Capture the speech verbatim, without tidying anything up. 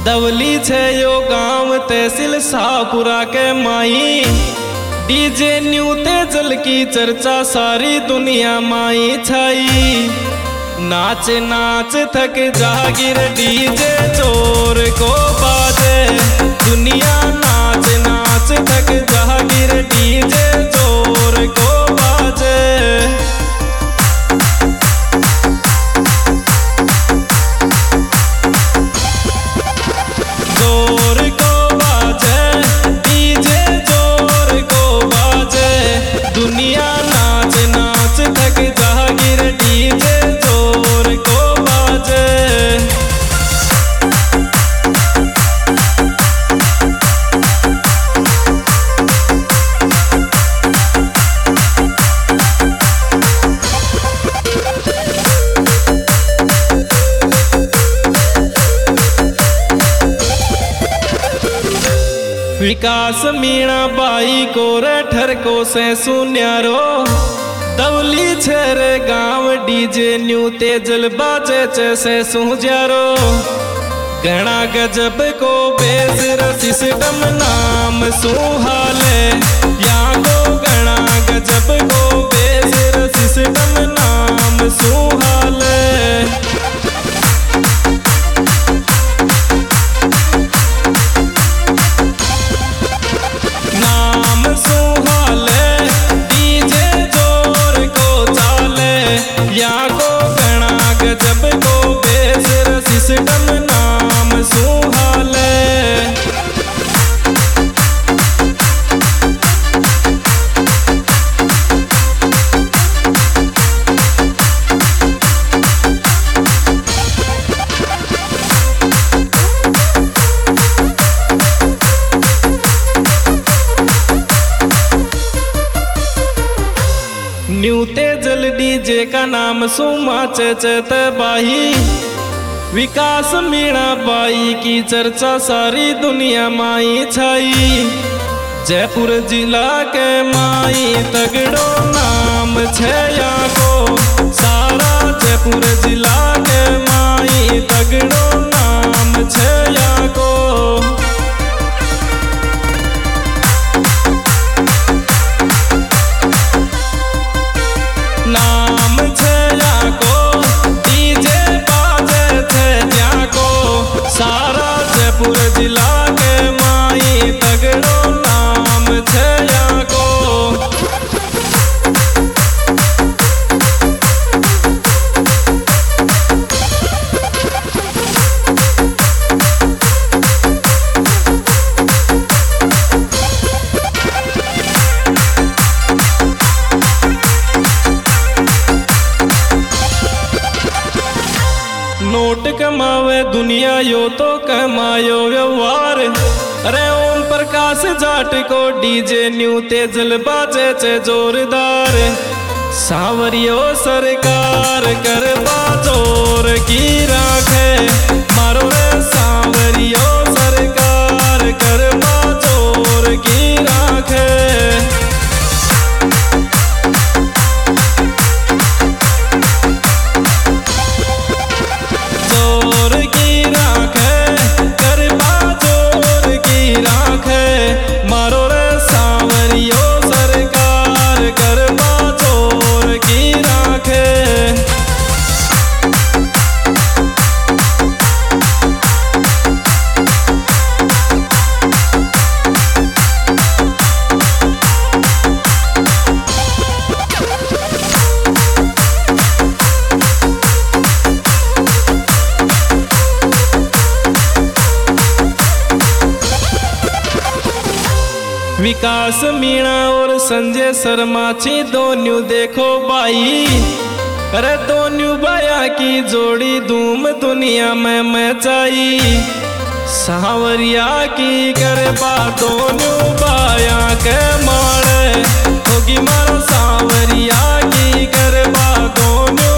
दवली छे यो गांव तहसील शाहपुरा के माई। डीजे न्यू तेजल की चर्चा सारी दुनिया माई छाई। नाच नाच थक जागिर डीजे जोर को बाजे। दुनिया नाच नाच थक जागिर डीजे जोर को बाजे। जोर को बाजे डीजे जोर को बाजे। दुनिया नाच नाच थक जागिर डीजे जोर को बाजे। विकास मीणा बाई को रे ठरको से सुन्यारो। दवली छेर गांव डीजे न्यू तेजल बाजे से सुजारो। गणा गजब को बेसर सिस्टम नाम सुहाले। या को गणा गजब को बेसर सिस्टम नाम सुहाले। नाम सुहाले डीजे जोर को चाले। या को गणा गजब को बेसर सिस्टम नाम सुहाले। न्यू तेजल डीजे का नाम सुमा चेचत बाई। विकास मीणा बाई की चर्चा सारी दुनिया माई छाई। जयपुर जिला के माई तगड़ो नाम छे या को। सारा जयपुर जिला के माई तगड़ो नाम छे या को। नाम छे या को डीजे बाजे छे या को। सारा जयपुर जिला के माई तगड़ो नाम छे या को। नोट कमावे दुनिया यो तो कमायो व्यवहार। अरे ओम प्रकाश जाट को डीजे न्यू तेजल बाजे चे जोरदार। सावरियो सरकार कर बाजोर की राखे। मारो रे सावरियो सरकार कर बाजोर की राखे। जोर की राखे करबा जोर की राखे। मारो रे सावरियो सरकार करबा जोर की राखे। विकास मीणा और संजय शर्मा छी दोनों देखो बाई। अरे दोनों बाया की जोड़ी धूम दुनिया में मचाई। सावरिया की करबा दोनों बाया के मारे। होगी मारो सावरिया की करबा दोनों